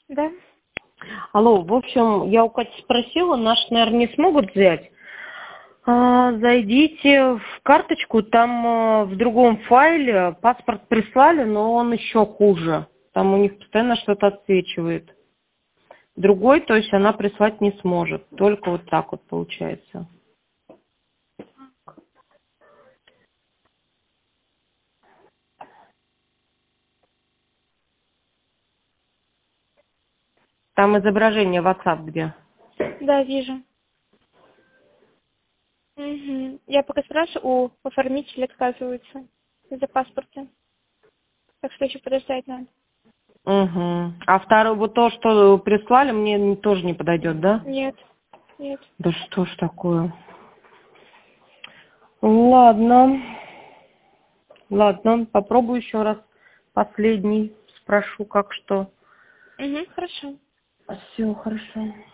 Да? Алло, в общем, я у Кати спросила, наши, наверное, не смогут взять. Зайдите в карточку, там в другом файле паспорт прислали, но он еще хуже. Там у них постоянно что-то отсвечивает. Другой, то есть она прислать не сможет. Только вот так вот получается. Там изображение WhatsApp где. Да, вижу. Угу. Я пока спрашиваю, у оформителя отказываются из-за паспорта. Так что еще подождать надо. Угу. А второе, вот то, что прислали, мне тоже не подойдет, да? Нет, нет. Да что ж такое? Ладно. Ладно, попробую еще раз. Последний. Спрошу, как что. Угу, хорошо. Все, хорошо.